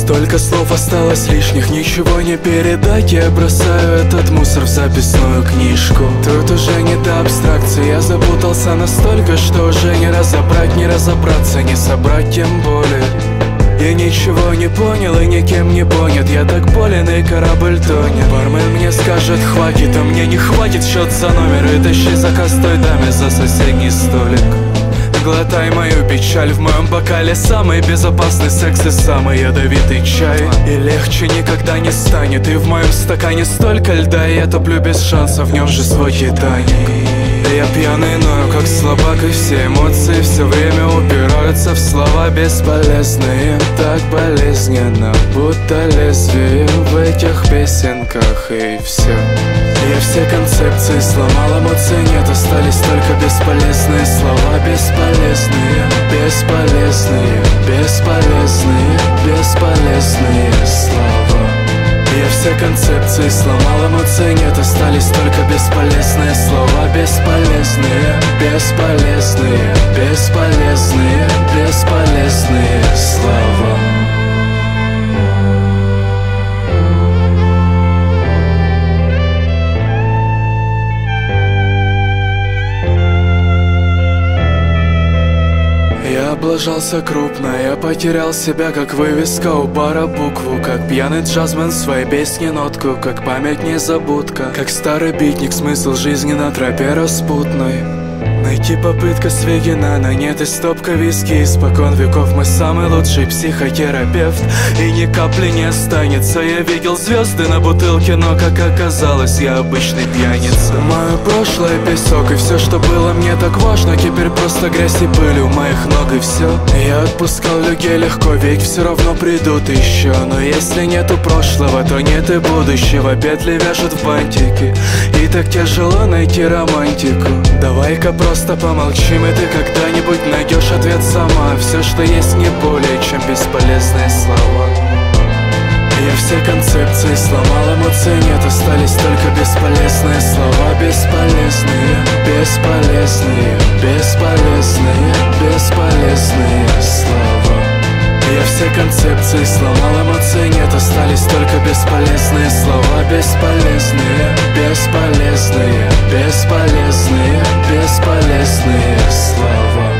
Столько слов осталось лишних, ничего не передать. Я бросаю этот мусор в записную книжку. Тут уже не до абстракции, я запутался настолько, что уже не разобрать, не разобраться, не собрать тем более. Я ничего не понял и никем не понят. Я так болен и корабль тонет. Бармен мне скажет хватит, а мне не хватит счет за номер. И тащи заказ той даме за соседний столик. Глотай мою печаль, в моем бокале самый безопасный секс и самый ядовитый чай. И легче никогда не станет, и в моем стакане столько льда. И я топлю без шанса, в нем же свой Титаник. Я пьяный ною, как слабак, и все эмоции все время упираются в слова бесполезные. Так болезненно, будто лезвие в этих песенках, и все. Я все концепции сломал, эмоций нет, остались только бесполезные слова. Бесполезные, бесполезные, бесполезные, бесполезные слова. Я все концепции сломал, эмоций нет, остались только бесполезные слова. Бесполезные, бесполезные, бесполезные, бесполезные слова. Я облажался крупно, я потерял себя, как вывеска у бара букву. Как пьяный джазмен в своей песне нотку, как память незабудка, как старый битник, смысл жизни на тропе распутной. Найти попытка Свегина, нет и стопка виски. Испокон веков мой самый лучший психотерапевт. И ни капли не останется. Я видел звезды на бутылке, но как оказалось, я обычный пьяница. Мое прошлое песок, и все, что было мне так важно, теперь просто грязь и пыль у моих ног, и все. Я отпускал людей легко, ведь все равно придут еще. Но если нету прошлого, то нет и будущего. Петли вяжут в бантики, и так тяжело найти романтику. Давай-ка просто помолчим, и ты когда-нибудь найдешь ответ сама. Все, что есть, не более чем бесполезные слова. Я все концепции сломал, эмоций нет, остались только бесполезные слова. Бесполезные, бесполезные, бесполезные, бесполезные слова. Я все концепции сломал, эмоций нет, остались только бесполезные слова. Бесполезные, бесполезные, бесполезные, бесполезные слова.